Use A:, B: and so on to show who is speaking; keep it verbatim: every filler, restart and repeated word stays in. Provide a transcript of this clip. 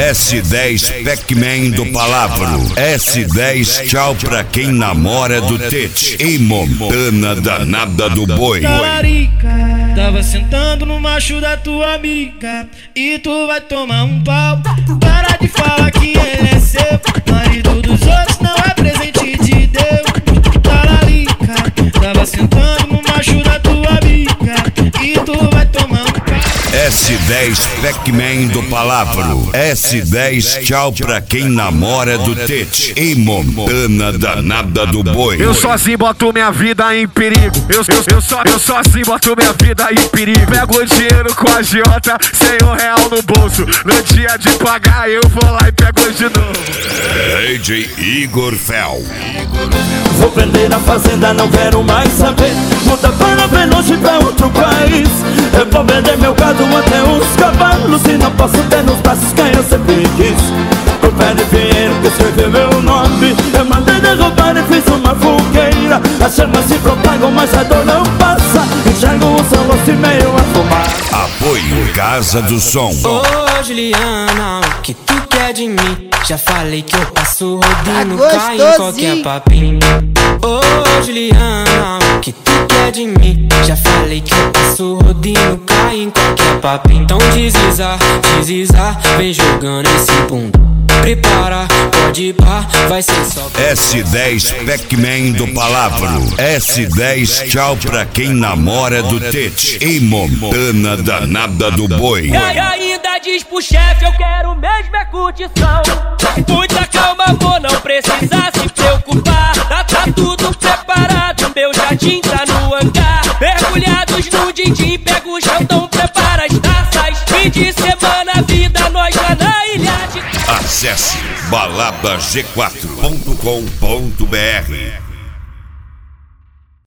A: S dez Pac-Man do Palavro. S dez tchau pra quem namora do Tete. E Montana danada do boi.
B: Talarica, tava sentando no macho da tua amiga e tu vai tomar um pau. Para de falar que ele é seu, marido dos outros não é presente de Deus. Talarica, tava sentando no macho da tua amiga e tu vai tomar um pau.
A: S dez Pac-Man do Palavro. S dez tchau pra quem namora do Tete. E Montana danada do boi.
C: Eu sozinho boto minha vida em perigo. Eu, eu, eu, só, eu sozinho boto minha vida em perigo. Pego o dinheiro com a agiota, sem um real no bolso. No dia de pagar eu vou lá e pego de novo.
A: D J Igor Fel.
D: Vou vender a fazenda, não quero mais saber. Muda para bem longe pra outro país. Eu vou vender meu gado até os cavalos e não posso ter nos braços quem eu sempre quis. O pé de Pinheiro que escreveu meu nome. Eu mandei derrubar e fiz uma fogueira. As chamas se propagam, mas a dor não passa. Enxergo o seu rosto e meio a fumar.
A: Apoio Casa do Som.
E: Ô Juliana, o que tu quer de mim? Já falei que eu passo rodinho,
F: Tá
E: cai em qualquer papinho. Ô Juliana, o que tu quer de mim? Já falei que eu passo rodinho, cai em qualquer papinho. Então deslizar, deslizar, vem jogando esse bundo. Prepara, pode ir pá, vai ser só.
A: S dez Pac-Man do Palavro. S dez tchau pra quem namora do Tete. E Montana danada do boi.
B: E ainda diz pro chefe, eu quero mesmo é curtição. Muita calma, amor, não precisa se preocupar. Tá, tá tudo preparado, meu jardim tá no hangar. Mergulhados no din-din, pega o jantão, prepara as taças. Fim de semana, vida, nós lá na ilha de...
A: Acesse balada g quatro ponto com ponto br.